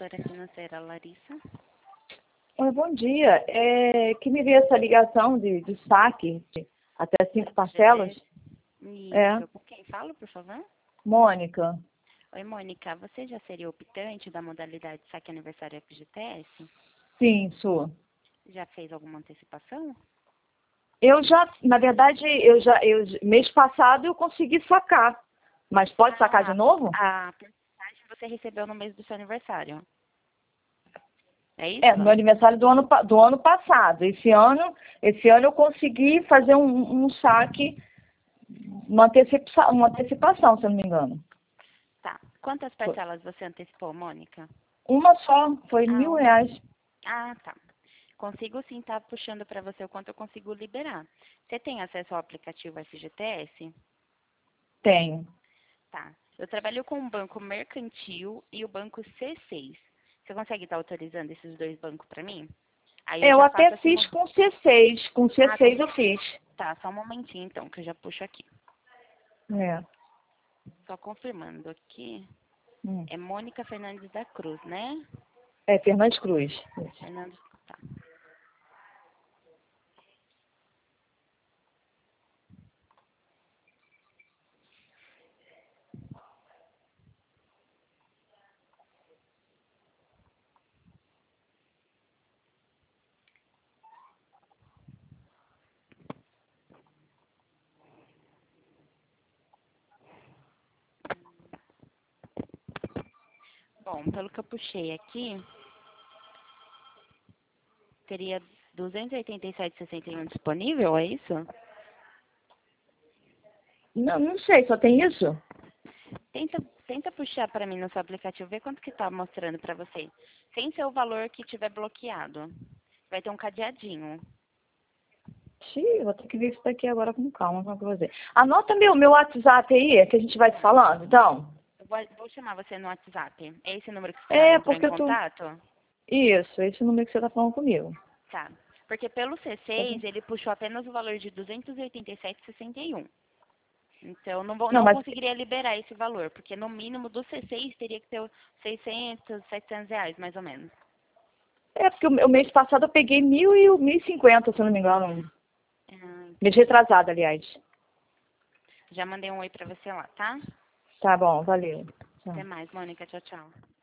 assessora financeira Larissa. Oi, bom dia. Que me veio essa ligação de saque até 5 parcelas? Isso. Com quem falo, por favor? Mônica. Oi, Mônica. Você já seria optante da modalidade saque aniversário FGTS? Sim, sou. Já fez alguma antecipação? Na verdade, mês passado eu consegui sacar. Mas pode sacar de novo? A porcentagem você recebeu no mês do seu aniversário. É isso? No aniversário do ano passado. Esse ano eu consegui fazer um saque, uma antecipação, se eu não me engano. Tá. Quantas parcelas você antecipou, Mônica? Uma só, foi R$1.000. Ah, tá. Consigo sim estar puxando para você o quanto eu consigo liberar. Você tem acesso ao aplicativo FGTS? Tenho. Tá. Eu trabalho com o Banco Mercantil e o Banco C6. Você consegue estar autorizando esses dois bancos para mim? Aí Eu já até faço fiz com C6. Com C6 eu fiz. Tá, só um momentinho então, que eu já puxo aqui. É. Só confirmando aqui. É Mônica Fernandes da Cruz, né? É Fernandes Cruz. Fernandes, tá. Bom, pelo que eu puxei aqui, teria 287,61 disponível, é isso? Não sei, só tem isso? Tenta puxar para mim no seu aplicativo, ver quanto que tá mostrando para você. Sem ser o valor que tiver bloqueado. Vai ter um cadeadinho. Vou ter que ver isso daqui agora com calma, como é que eu vou fazer. Anota meu WhatsApp aí, que a gente vai se falando, então. Eu vou chamar você no WhatsApp. É esse número que você entrou em Porque contato? Isso, esse número que você tá falando comigo. Tá. Porque pelo C6, ele puxou apenas o valor de 287,61. Então, não conseguiria liberar esse valor, porque no mínimo do C6 teria que ter 600, 700 reais, mais ou menos. Porque o mês passado eu peguei 1.000 e 1.050, se eu não me engano. Mês retrasado, aliás. Já mandei um oi pra você lá, tá? Tá bom, valeu. Até mais, Mônica. Tchau, tchau.